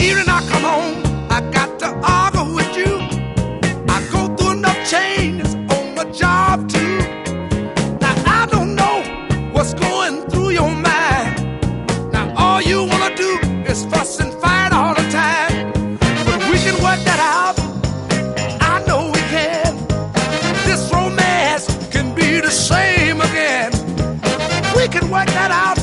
evening I come home, I got to argue with you. I go through enough changes on my job too. Now I don't know what's going through your mind. Now all you wanna do is fuss and fight all the time. But we can work that out. I know we can. This romance can be the same again. We can work that out.